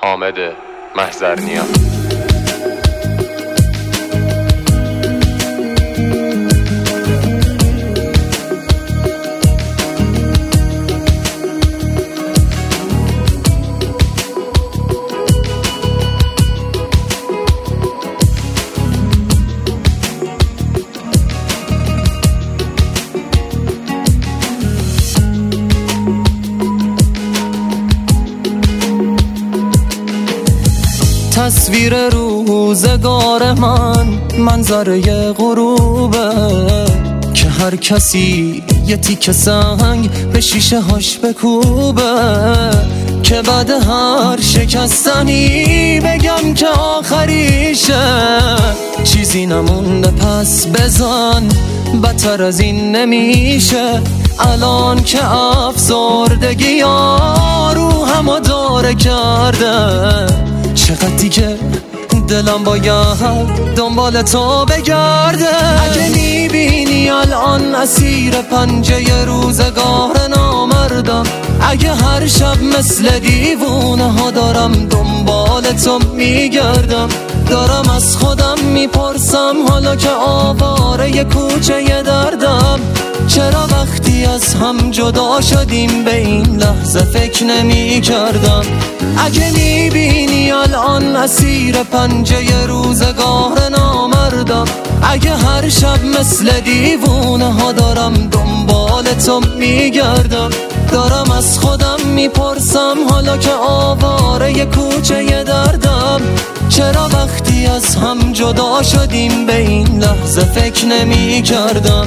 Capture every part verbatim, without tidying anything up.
حامد محضرنیا. تصویر روزگار من منظره غروبه که هر کسی یه تیکه سنگ به شیشه هاش بکوبه، که بعد هر شکستنی بگم که آخریشه. چیزی نمونده پس بزن، بدتر از این نمیشه. الان که افسردگی ها رو همو داره کرده، چقدر دیگه دلم باید دنبال تو بگرده. اگه میبینی الان اسیر پنجه روزگار نامردم، اگه هر شب مثل دیوونه ها دارم دنبال تو میگردم، دارم از خودم میپرسم حالا که آواره کوچه دردم، چرا وقتی از هم جدا شدیم به این لحظه فکر نمی کردم. اگه میبینی الان اسیر پنجه روزگار نامردم، اگه هر شب مثل دیوونه ها دارم دنبال تو میگردم، دارم از خودم میپرسم حالا که آواره کوچه دردم، چرا وقتی از هم جدا شدیم به این لحظه فکر نمی کردم.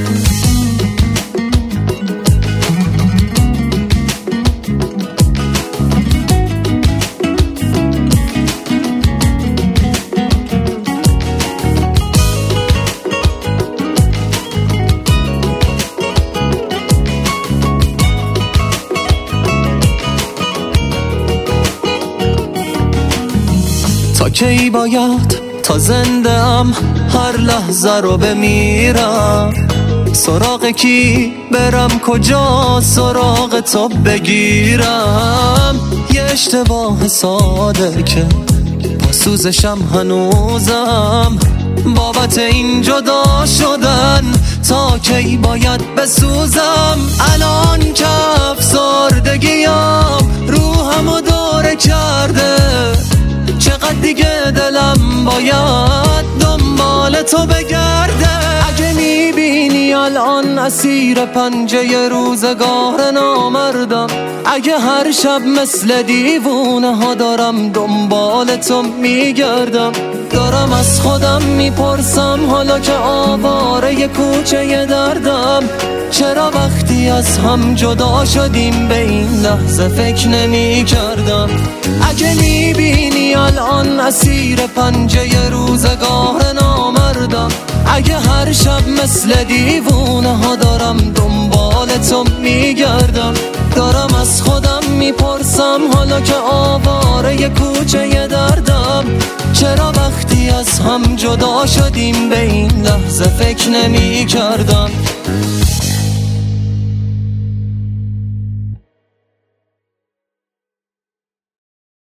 تا کی باید تا زنده ام هر لحظه رو بمیرم؟ سراغ کی برم، کجا سراغ تو بگیرم؟ یه اشتباه ساده که با سوزشم هنوزم، بابت این جدا شدن تا کی باید بسوزم؟ الان که افسردگیم روحمو داره کرده، چقدر دیگه دلم باید دنبال تو بگرده. اگه میبینی الان اسیر پنجه روزگار نامردم، اگه هر شب مثل دیوونه ها دارم دنبال تو میگردم، دارم از خودم میپرسم حالا که آواره کوچه دردم، چرا وقتی از هم جدا شدیم به این لحظه فکر نمی کردم؟ اگه میبینی الان اسیر پنجه روزگار نامردم، اگه هر شب مثل دیوونه ها دارم دنبال تو میگردم، دارم از خودم میپرسم حالا که آواره کوچه دردم، چرا وقتی از هم جدا شدیم به این لحظه فکر نمی کردم؟